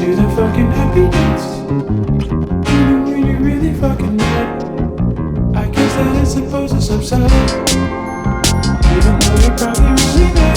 to the fucking happiness. Even when you're really fucking mad, I guess that it's supposed to subside. Even though you're probably really mad.